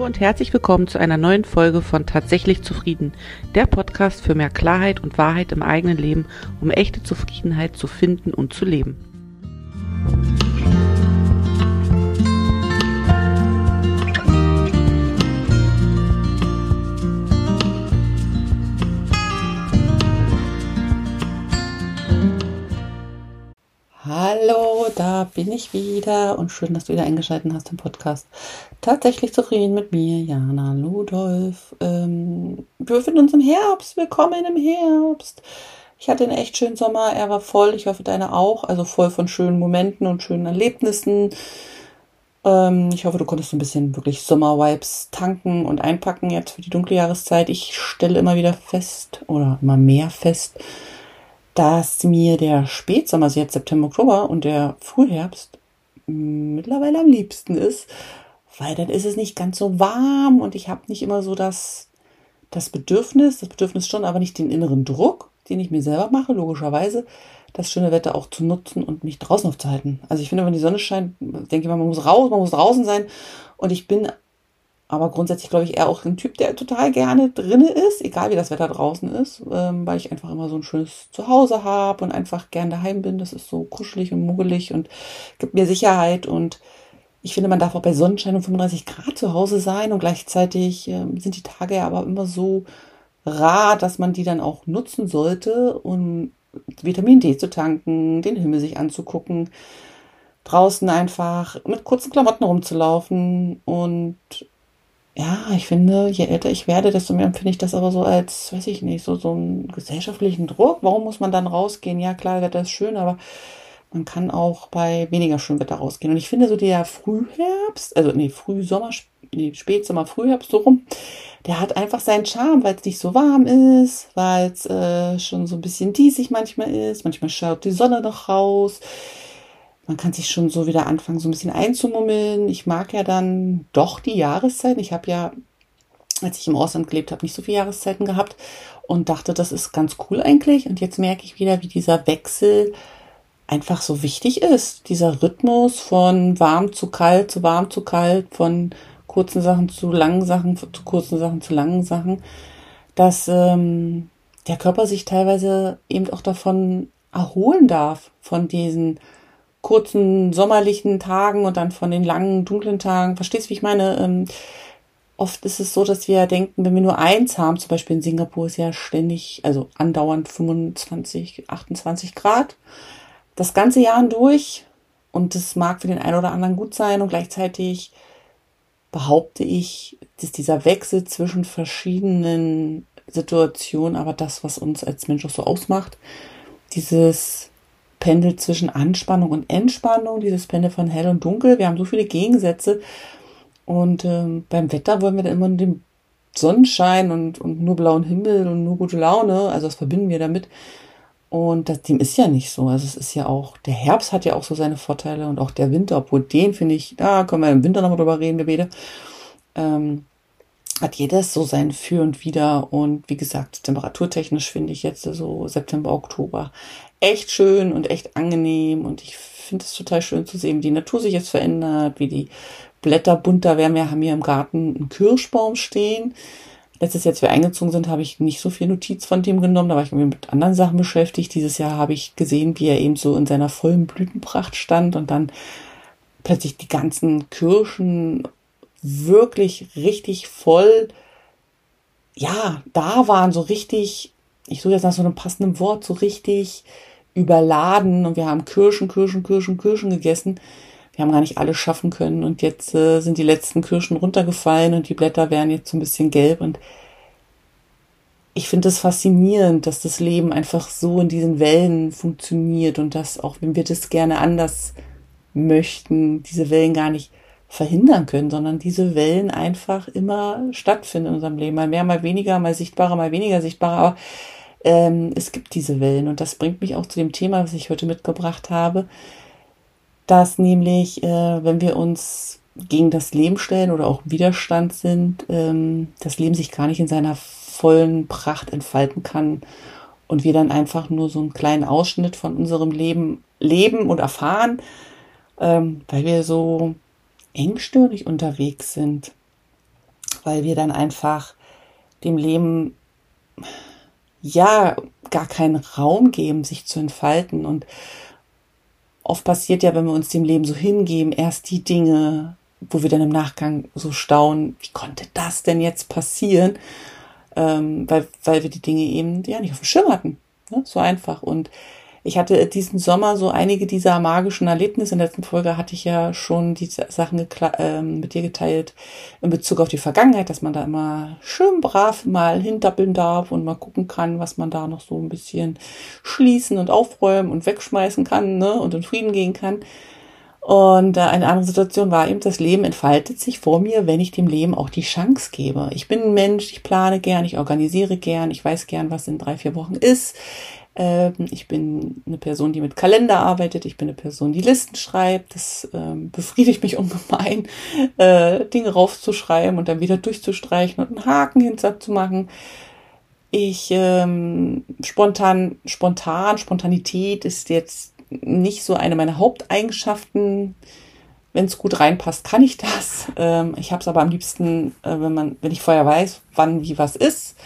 Hallo und herzlich willkommen zu einer neuen Folge von Tatsächlich Zufrieden, der Podcast für mehr Klarheit und Wahrheit im eigenen Leben, um echte Zufriedenheit zu finden und zu leben. Hallo, da bin ich wieder und schön, dass du wieder eingeschaltet hast im Podcast. Tatsächlich zufrieden mit mir, Jana Ludolf. Wir befinden uns im Herbst. Willkommen im Herbst. Ich hatte einen echt schönen Sommer. Er war voll. Ich hoffe, deine auch. Also voll von schönen Momenten und schönen Erlebnissen. Ich hoffe, du konntest so ein bisschen wirklich Sommer-Vibes tanken und einpacken jetzt für die dunkle Jahreszeit. Ich stelle immer wieder fest oder immer mehr fest, dass mir der Spätsommer, also jetzt September, Oktober und der Frühherbst mittlerweile am liebsten ist, weil dann ist es nicht ganz so warm und ich habe nicht immer so das Bedürfnis schon, aber nicht den inneren Druck, den ich mir selber mache, logischerweise, das schöne Wetter auch zu nutzen und mich draußen aufzuhalten. Also ich finde, wenn die Sonne scheint, denke ich mal, man muss raus, man muss draußen sein und ich bin aber grundsätzlich, glaube ich, eher auch ein Typ, der total gerne drinne ist, egal wie das Wetter draußen ist, weil ich einfach immer so ein schönes Zuhause habe und einfach gern daheim bin. Das ist so kuschelig und muggelig und gibt mir Sicherheit. Und ich finde, man darf auch bei Sonnenschein und 35 Grad zu Hause sein. Und gleichzeitig sind die Tage ja aber immer so rar, dass man die dann auch nutzen sollte, um Vitamin D zu tanken, den Himmel sich anzugucken, draußen einfach mit kurzen Klamotten rumzulaufen und ja, ich finde, je älter ich werde, desto mehr empfinde ich das aber so als, weiß ich nicht, so einen gesellschaftlichen Druck. Warum muss man dann rausgehen? Ja, klar, Wetter ist schön, aber man kann auch bei weniger schönem Wetter rausgehen. Und ich finde so der Frühherbst, Frühsommer, Spätsommer, Frühherbst so rum, der hat einfach seinen Charme, weil es nicht so warm ist, weil es schon so ein bisschen diesig manchmal ist. Manchmal schaut die Sonne noch raus. Man kann sich schon so wieder anfangen, so ein bisschen einzumummeln. Ich mag ja dann doch die Jahreszeiten. Ich habe ja, als ich im Ausland gelebt habe, nicht so viele Jahreszeiten gehabt und dachte, das ist ganz cool eigentlich. Und jetzt merke ich wieder, wie dieser Wechsel einfach so wichtig ist. Dieser Rhythmus von warm zu kalt, zu warm zu kalt, von kurzen Sachen zu langen Sachen, zu kurzen Sachen zu langen Sachen, dass der Körper sich teilweise eben auch davon erholen darf, von diesen kurzen sommerlichen Tagen und dann von den langen, dunklen Tagen. Verstehst du, wie ich meine? Oft ist es so, dass wir denken, wenn wir nur eins haben, zum Beispiel in Singapur ist ja ständig, also andauernd 25, 28 Grad, das ganze Jahr hindurch. Und das mag für den einen oder anderen gut sein und gleichzeitig behaupte ich, dass dieser Wechsel zwischen verschiedenen Situationen, aber das, was uns als Mensch auch so ausmacht, dieses Pendel zwischen Anspannung und Entspannung, dieses Pendel von hell und dunkel. Wir haben so viele Gegensätze und beim Wetter wollen wir dann immer den Sonnenschein und nur blauen Himmel und nur gute Laune, also das verbinden wir damit und dem ist ja nicht so, also es ist ja auch, der Herbst hat ja auch so seine Vorteile und auch der Winter, obwohl den finde ich, da können wir im Winter nochmal drüber reden, wir beide, hat jedes so sein Für und Wider und wie gesagt, temperaturtechnisch finde ich jetzt so September, Oktober echt schön und echt angenehm und ich finde es total schön zu sehen, wie die Natur sich jetzt verändert, wie die Blätter bunter werden. Wir haben hier im Garten einen Kirschbaum stehen. Letztes Jahr, als wir eingezogen sind, habe ich nicht so viel Notiz von dem genommen, da war ich irgendwie mit anderen Sachen beschäftigt. Dieses Jahr habe ich gesehen, wie er eben so in seiner vollen Blütenpracht stand und dann plötzlich die ganzen Kirschen wirklich richtig voll, ja, da waren so richtig, ich suche jetzt nach so einem passenden Wort, so richtig überladen und wir haben Kirschen gegessen. Wir haben gar nicht alle schaffen können und jetzt sind die letzten Kirschen runtergefallen und die Blätter werden jetzt so ein bisschen gelb und ich finde es faszinierend, dass das Leben einfach so in diesen Wellen funktioniert und dass auch wenn wir das gerne anders möchten, diese Wellen gar nicht verhindern können, sondern diese Wellen einfach immer stattfinden in unserem Leben. Mal mehr, mal weniger, mal sichtbarer, mal weniger sichtbarer, aber es gibt diese Wellen und das bringt mich auch zu dem Thema, was ich heute mitgebracht habe, dass nämlich, wenn wir uns gegen das Leben stellen oder auch im Widerstand sind, das Leben sich gar nicht in seiner vollen Pracht entfalten kann und wir dann einfach nur so einen kleinen Ausschnitt von unserem Leben leben und erfahren, weil wir so engstirnig unterwegs sind. weil wir dann einfach dem Leben ja gar keinen Raum geben, sich zu entfalten. Und oft passiert ja, wenn wir uns dem Leben so hingeben, erst die Dinge, wo wir dann im Nachgang so staunen, wie konnte das denn jetzt passieren? Weil wir die Dinge eben ja nicht auf dem Schirm hatten. Ne? So einfach. Und ich hatte diesen Sommer so einige dieser magischen Erlebnisse. In der letzten Folge hatte ich ja schon die Sachen mit dir geteilt in Bezug auf die Vergangenheit, dass man da immer schön brav mal hintappeln darf und mal gucken kann, was man da noch so ein bisschen schließen und aufräumen und wegschmeißen kann, ne, und in Frieden gehen kann. Und eine andere Situation war eben, das Leben entfaltet sich vor mir, wenn ich dem Leben auch die Chance gebe. Ich bin ein Mensch, ich plane gern, ich organisiere gern, ich weiß gern, was in 3-4 Wochen ist. Ich bin eine Person, die mit Kalender arbeitet. Ich bin eine Person, die Listen schreibt. Das befriedigt mich ungemein, Dinge raufzuschreiben und dann wieder durchzustreichen und einen Haken hinzumachen. Spontanität ist jetzt nicht so eine meiner Haupteigenschaften. Wenn es gut reinpasst, kann ich das. Ich habe es aber am liebsten, wenn ich vorher weiß, wann wie was ist.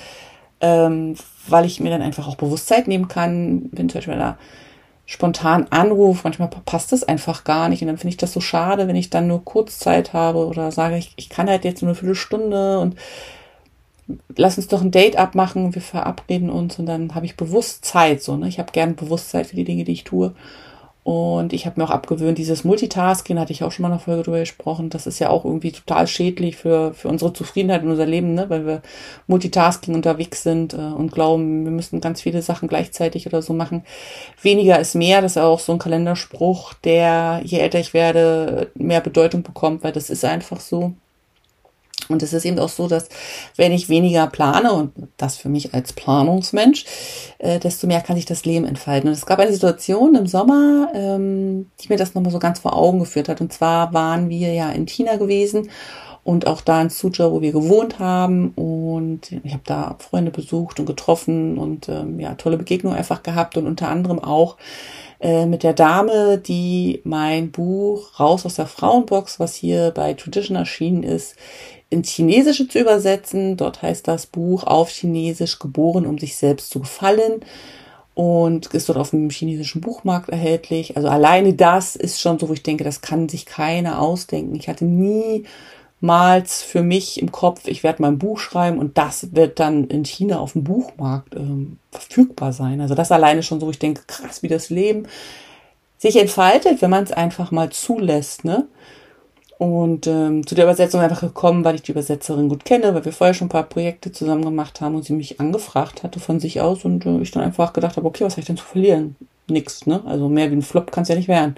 Weil ich mir dann einfach auch bewusst Zeit nehmen kann, wenn zum Beispiel da spontan anrufe, manchmal passt das einfach gar nicht und dann finde ich das so schade, wenn ich dann nur kurz Zeit habe oder sage, ich kann halt jetzt nur eine Viertelstunde und lass uns doch ein Date abmachen, wir verabreden uns und dann habe ich bewusst Zeit, so, ne? Ich habe gern Bewusstsein für die Dinge, die ich tue. Und ich habe mir auch abgewöhnt, dieses Multitasking, hatte ich auch schon mal in einer Folge drüber gesprochen, das ist ja auch irgendwie total schädlich für unsere Zufriedenheit in unser Leben, ne? Weil wir Multitasking unterwegs sind und glauben, wir müssen ganz viele Sachen gleichzeitig oder so machen. Weniger ist mehr, das ist auch so ein Kalenderspruch, der, je älter ich werde, mehr Bedeutung bekommt, weil das ist einfach so. Und es ist eben auch so, dass wenn ich weniger plane, und das für mich als Planungsmensch, desto mehr kann sich das Leben entfalten. Und es gab eine Situation im Sommer, die mir das nochmal so ganz vor Augen geführt hat. Und zwar waren wir ja in China gewesen und auch da in Suzhou, wo wir gewohnt haben. Und ich habe da Freunde besucht und getroffen und ja, tolle Begegnungen einfach gehabt und unter anderem auch mit der Dame, die mein Buch Raus aus der Frauenbox, was hier bei Tradition erschienen ist, ins Chinesische zu übersetzen. Dort heißt das Buch auf Chinesisch Geboren, um sich selbst zu gefallen und ist dort auf dem chinesischen Buchmarkt erhältlich. Also alleine das ist schon so, wo ich denke, das kann sich keiner ausdenken. Ich hatte niemals für mich im Kopf, ich werde mein Buch schreiben und das wird dann in China auf dem Buchmarkt verfügbar sein. Also das alleine schon so, wo ich denke, krass, wie das Leben sich entfaltet, wenn man es einfach mal zulässt, ne? Und zu der Übersetzung einfach gekommen, weil ich die Übersetzerin gut kenne, weil wir vorher schon ein paar Projekte zusammen gemacht haben und sie mich angefragt hatte von sich aus und ich dann einfach gedacht habe, okay, was habe ich denn zu verlieren? Nix, ne? Also mehr wie ein Flop kann es ja nicht werden.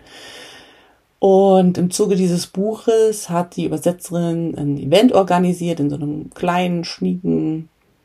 Und im Zuge dieses Buches hat die Übersetzerin ein Event organisiert in so einem kleinen, schnieken,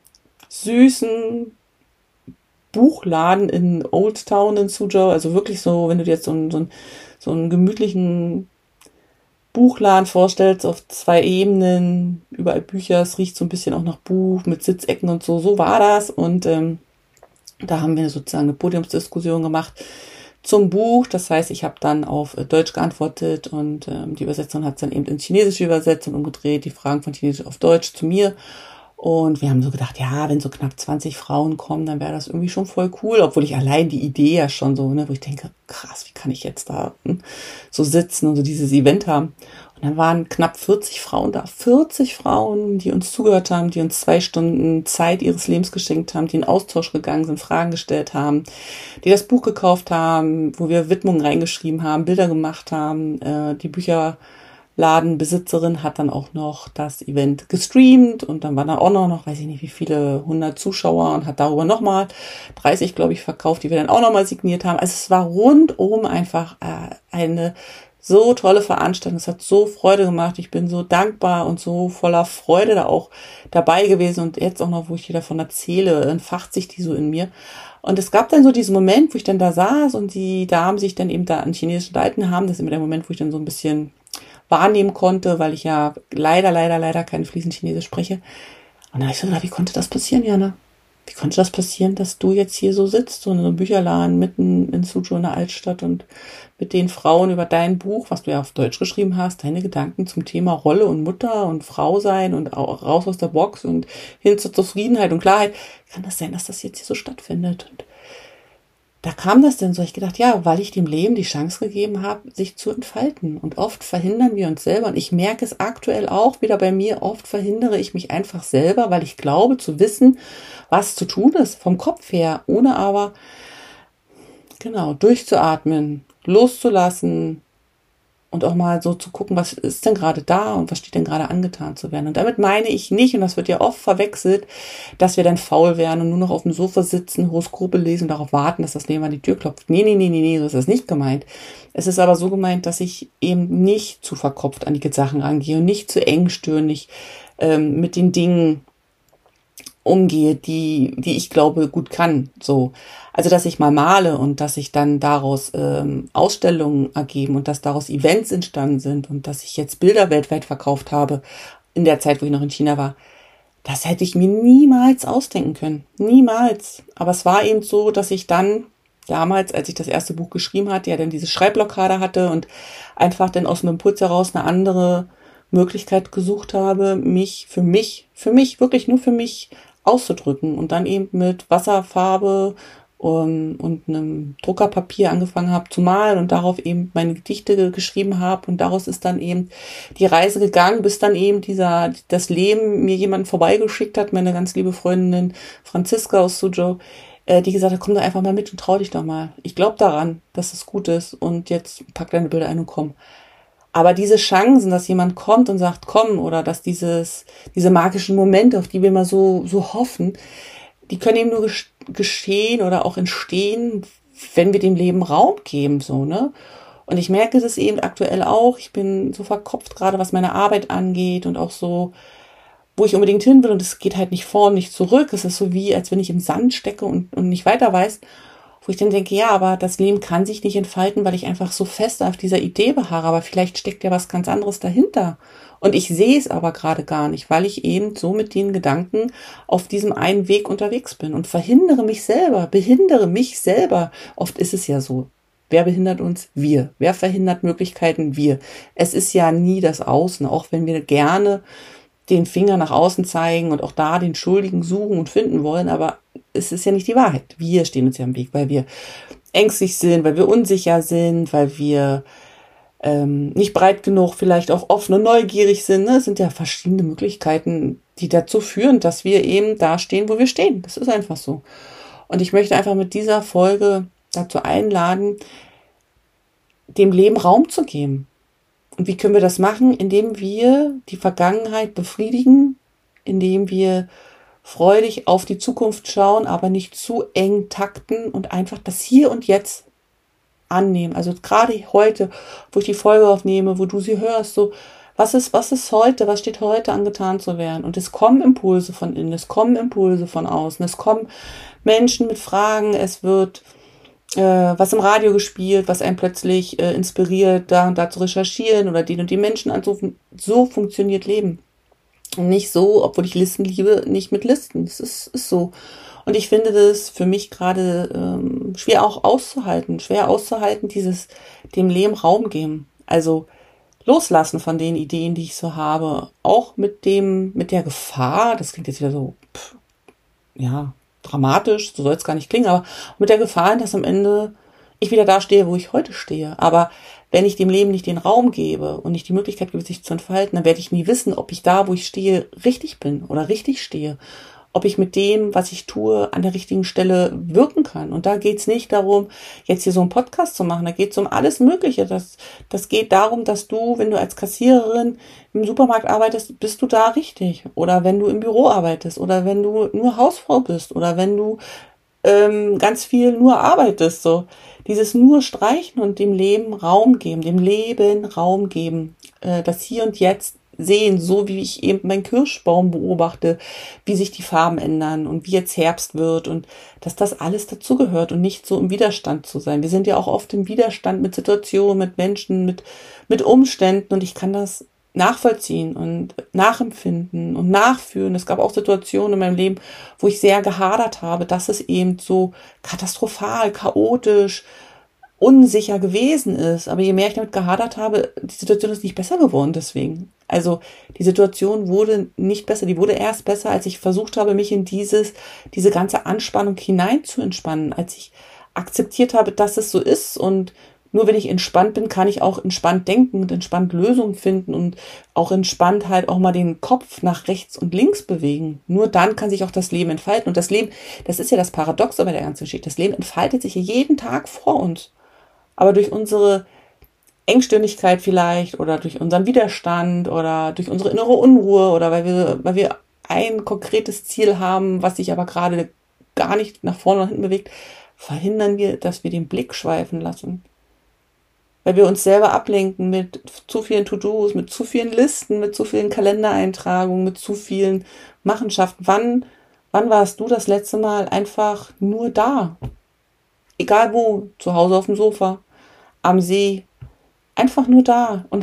süßen Buchladen in Old Town in Suzhou. Also wirklich so, wenn du dir jetzt so einen gemütlichen Buchladen vorstellst, auf 2 Ebenen, überall Bücher, es riecht so ein bisschen auch nach Buch mit Sitzecken und so, so war das. Und da haben wir sozusagen eine Podiumsdiskussion gemacht zum Buch. Das heißt, ich habe dann auf Deutsch geantwortet und die Übersetzerin hat es dann eben ins Chinesische übersetzt und umgedreht, die Fragen von Chinesisch auf Deutsch zu mir. Und wir haben so gedacht, ja, wenn so knapp 20 Frauen kommen, dann wäre das irgendwie schon voll cool, obwohl ich allein die Idee ja schon so, ne, wo ich denke, krass, wie kann ich jetzt da so sitzen und so dieses Event haben. Und dann waren knapp 40 Frauen da, 40 Frauen, die uns zugehört haben, die uns 2 Stunden Zeit ihres Lebens geschenkt haben, die in Austausch gegangen sind, Fragen gestellt haben, die das Buch gekauft haben, wo wir Widmungen reingeschrieben haben, Bilder gemacht haben, die Bücherladenbesitzerin hat dann auch noch das Event gestreamt und dann waren da auch noch, weiß ich nicht wie viele, 100 Zuschauer und hat darüber nochmal 30, glaube ich, verkauft, die wir dann auch nochmal signiert haben. Also es war rundum einfach eine so tolle Veranstaltung. Es hat so Freude gemacht. Ich bin so dankbar und so voller Freude da auch dabei gewesen und jetzt auch noch, wo ich dir davon erzähle, entfacht sich die so in mir. Und es gab dann so diesen Moment, wo ich dann da saß und die Damen sich dann eben da an Chinesisch unterhalten haben. Das ist immer der Moment, wo ich dann so ein bisschen wahrnehmen konnte, weil ich ja leider kein fließend Chinesisch spreche. Und da habe ich so gedacht, wie konnte das passieren, Jana? wie konnte das passieren, dass du jetzt hier so sitzt, so in so einem Bücherladen mitten in Suzhou in der Altstadt und mit den Frauen über dein Buch, was du ja auf Deutsch geschrieben hast, deine Gedanken zum Thema Rolle und Mutter und Frau sein und auch raus aus der Box und hin zur Zufriedenheit und Klarheit. Kann das sein, dass das jetzt hier so stattfindet? Und da kam das denn so. Ich gedacht, ja, weil ich dem Leben die Chance gegeben habe, sich zu entfalten. Und oft verhindern wir uns selber. Und ich merke es aktuell auch wieder bei mir. Oft verhindere ich mich einfach selber, weil ich glaube zu wissen, was zu tun ist, vom Kopf her, ohne aber, genau, durchzuatmen, loszulassen und auch mal so zu gucken, was ist denn gerade da und was steht denn gerade angetan zu werden. Und damit meine ich nicht, und das wird ja oft verwechselt, dass wir dann faul werden und nur noch auf dem Sofa sitzen, Horoskope lesen und darauf warten, dass das Leben an die Tür klopft. Nee, so ist das nicht gemeint. Es ist aber so gemeint, dass ich eben nicht zu verkopft an die Sachen rangehe und nicht zu engstirnig mit den Dingen umgehe, die ich glaube gut kann. So, also dass ich mal male und dass ich dann daraus Ausstellungen ergeben und dass daraus Events entstanden sind und dass ich jetzt Bilder weltweit verkauft habe in der Zeit, wo ich noch in China war. Das hätte ich mir niemals ausdenken können. Niemals. Aber es war eben so, dass ich dann damals, als ich das erste Buch geschrieben hatte, ja dann diese Schreibblockade hatte und einfach dann aus dem Impuls heraus eine andere Möglichkeit gesucht habe, mich, wirklich nur für mich auszudrücken und dann eben mit Wasserfarbe und einem Druckerpapier angefangen habe zu malen und darauf eben meine Gedichte geschrieben habe und daraus ist dann eben die Reise gegangen, bis dann eben das Leben mir jemanden vorbeigeschickt hat, meine ganz liebe Freundin Franziska aus Suzhou, die gesagt hat, komm doch einfach mal mit und trau dich doch mal. Ich glaube daran, dass es gut ist und jetzt pack deine Bilder ein und komm. Aber diese Chancen, dass jemand kommt und sagt, komm, oder dass diese magischen Momente, auf die wir mal so hoffen, die können eben nur geschehen oder auch entstehen, wenn wir dem Leben Raum geben, so, ne? Und ich merke das eben aktuell auch. Ich bin so verkopft, gerade was meine Arbeit angeht und auch so, wo ich unbedingt hin will und es geht halt nicht vor und nicht zurück. Es ist so wie, als wenn ich im Sand stecke und nicht weiter weiß. Wo ich dann denke, ja, aber das Leben kann sich nicht entfalten, weil ich einfach so fest auf dieser Idee beharre. Aber vielleicht steckt ja was ganz anderes dahinter. Und ich sehe es aber gerade gar nicht, weil ich eben so mit den Gedanken auf diesem einen Weg unterwegs bin und behindere mich selber. Oft ist es ja so. Wer behindert uns? Wir. Wer verhindert Möglichkeiten? Wir. Es ist ja nie das Außen, auch wenn wir gerne den Finger nach außen zeigen und auch da den Schuldigen suchen und finden wollen, aber es ist ja nicht die Wahrheit. Wir stehen uns ja im Weg, weil wir ängstlich sind, weil wir unsicher sind, weil wir nicht breit genug, vielleicht auch offen und neugierig sind. Ne? Es sind ja verschiedene Möglichkeiten, die dazu führen, dass wir eben da stehen, wo wir stehen. Das ist einfach so. Und ich möchte einfach mit dieser Folge dazu einladen, dem Leben Raum zu geben. Und wie können wir das machen? Indem wir die Vergangenheit befriedigen, indem wir freudig auf die Zukunft schauen, aber nicht zu eng takten und einfach das Hier und Jetzt annehmen. Also gerade heute, wo ich die Folge aufnehme, wo du sie hörst, so, was ist heute, was steht heute angetan zu werden? Und es kommen Impulse von innen, es kommen Impulse von außen, es kommen Menschen mit Fragen, es wird was im Radio gespielt, was einen plötzlich inspiriert, da und da zu recherchieren oder den und die Menschen anzurufen. So funktioniert Leben. Und nicht so, obwohl ich Listen liebe, nicht mit Listen. Das ist so. Und ich finde das für mich gerade schwer auszuhalten, dieses dem Leben Raum geben. Also loslassen von den Ideen, die ich so habe. Auch mit der Gefahr, das klingt jetzt wieder so, dramatisch, so soll es gar nicht klingen, aber mit der Gefahr, dass am Ende ich wieder da stehe, wo ich heute stehe. Aber wenn ich dem Leben nicht den Raum gebe und nicht die Möglichkeit gebe, sich zu entfalten, dann werde ich nie wissen, ob ich da, wo ich stehe, richtig bin oder richtig stehe. Ob ich mit dem, was ich tue, an der richtigen Stelle wirken kann. Und da geht's nicht darum, jetzt hier so einen Podcast zu machen. Da geht's um alles Mögliche. Das geht darum, dass du, wenn du als Kassiererin im Supermarkt arbeitest, bist du da richtig. Oder wenn du im Büro arbeitest. Oder wenn du nur Hausfrau bist. Oder wenn du ganz viel nur arbeitest. So dieses nur streichen und dem Leben Raum geben. Dem Leben Raum geben. Das Hier und Jetzt sehen, so wie ich eben meinen Kirschbaum beobachte, wie sich die Farben ändern und wie jetzt Herbst wird und dass das alles dazugehört und nicht so im Widerstand zu sein. Wir sind ja auch oft im Widerstand mit Situationen, mit Menschen, mit Umständen und ich kann das nachvollziehen und nachempfinden und nachfühlen. Es gab auch Situationen in meinem Leben, wo ich sehr gehadert habe, dass es eben so katastrophal, chaotisch, unsicher gewesen ist. Aber je mehr ich damit gehadert habe, die Situation ist nicht besser geworden deswegen. Also die Situation wurde nicht besser, die wurde erst besser, als ich versucht habe, mich in diese ganze Anspannung hinein zu entspannen, als ich akzeptiert habe, dass es so ist und nur wenn ich entspannt bin, kann ich auch entspannt denken und entspannt Lösungen finden und auch entspannt halt auch mal den Kopf nach rechts und links bewegen. Nur dann kann sich auch das Leben entfalten. Und das Leben, das ist ja das Paradoxe bei der ganzen Geschichte. Das Leben entfaltet sich jeden Tag vor uns. Aber durch unsere Engstirnigkeit vielleicht oder durch unseren Widerstand oder durch unsere innere Unruhe oder weil wir ein konkretes Ziel haben, was sich aber gerade gar nicht nach vorne und hinten bewegt, verhindern wir, dass wir den Blick schweifen lassen. Weil wir uns selber ablenken mit zu vielen To-Dos, mit zu vielen Listen, mit zu vielen Kalendereintragungen, mit zu vielen Machenschaften. Wann warst du das letzte Mal einfach nur da? Egal wo, zu Hause auf dem Sofa, am See, einfach nur da und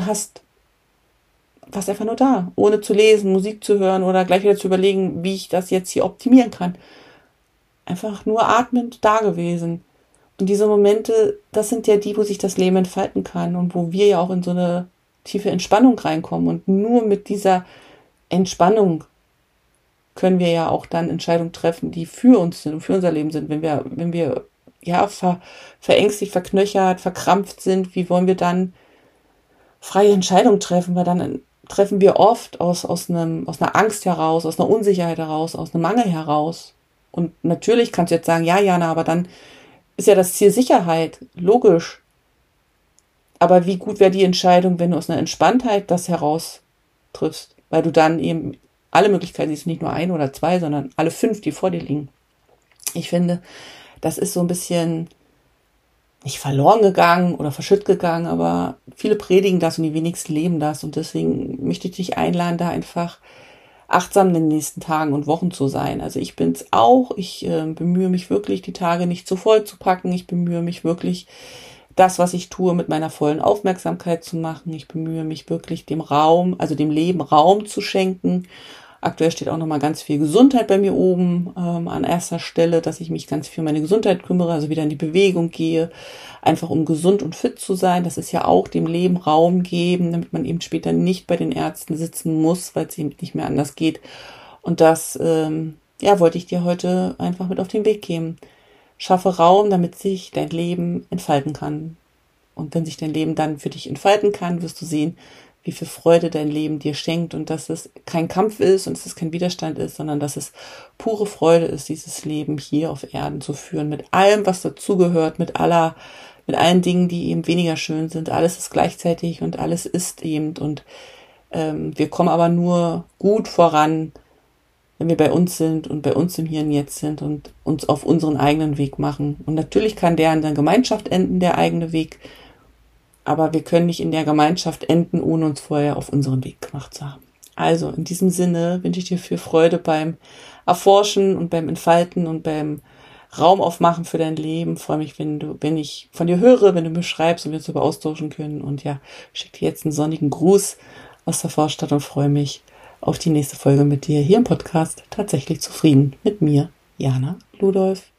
warst einfach nur da, ohne zu lesen, Musik zu hören oder gleich wieder zu überlegen, wie ich das jetzt hier optimieren kann. Einfach nur atmend da gewesen. Und diese Momente, das sind ja die, wo sich das Leben entfalten kann und wo wir ja auch in so eine tiefe Entspannung reinkommen. Und nur mit dieser Entspannung können wir ja auch dann Entscheidungen treffen, die für uns sind und für unser Leben sind. Wenn wir ja verängstigt, verknöchert, verkrampft sind, wie wollen wir dann freie Entscheidungen treffen? Weil dann treffen wir oft aus einer Angst heraus, aus einer Unsicherheit heraus, aus einem Mangel heraus. Und natürlich kannst du jetzt sagen, ja, Jana, aber dann ist ja das Ziel Sicherheit, logisch. Aber wie gut wäre die Entscheidung, wenn du aus einer Entspanntheit das heraus triffst? Weil du dann eben alle Möglichkeiten siehst, nicht nur ein oder zwei, sondern alle 5, die vor dir liegen. Ich finde, das ist so ein bisschen nicht verloren gegangen oder verschütt gegangen, aber viele predigen das und die wenigsten leben das. Und deswegen möchte ich dich einladen, da einfach achtsam in den nächsten Tagen und Wochen zu sein. Also ich bin's auch. Ich bemühe mich wirklich, die Tage nicht zu voll zu packen. Ich bemühe mich wirklich, das, was ich tue, mit meiner vollen Aufmerksamkeit zu machen. Ich bemühe mich wirklich, dem Raum, also dem Leben Raum zu schenken. Aktuell steht auch nochmal ganz viel Gesundheit bei mir oben an erster Stelle, dass ich mich ganz viel um meine Gesundheit kümmere, also wieder in die Bewegung gehe, einfach um gesund und fit zu sein. Das ist ja auch dem Leben Raum geben, damit man eben später nicht bei den Ärzten sitzen muss, weil es eben nicht mehr anders geht. Und das wollte ich dir heute einfach mit auf den Weg geben. Schaffe Raum, damit sich dein Leben entfalten kann. Und wenn sich dein Leben dann für dich entfalten kann, wirst du sehen, wie viel Freude dein Leben dir schenkt und dass es kein Kampf ist und dass es kein Widerstand ist, sondern dass es pure Freude ist, dieses Leben hier auf Erden zu führen, mit allem, was dazugehört, mit allen Dingen, die eben weniger schön sind. Alles ist gleichzeitig und alles ist eben und wir kommen aber nur gut voran, wenn wir bei uns sind und bei uns im Hier und Jetzt sind und uns auf unseren eigenen Weg machen. Und natürlich kann der in der Gemeinschaft enden, der eigene Weg, aber wir können nicht in der Gemeinschaft enden, ohne uns vorher auf unseren Weg gemacht zu haben. Also in diesem Sinne wünsche ich dir viel Freude beim Erforschen und beim Entfalten und beim Raum aufmachen für dein Leben. Ich freue mich, wenn ich von dir höre, wenn du mir schreibst und wir uns darüber austauschen können. Und ja, schicke dir jetzt einen sonnigen Gruß aus der Vorstadt und freue mich auf die nächste Folge mit dir hier im Podcast. Tatsächlich zufrieden mit mir, Jana Ludolf.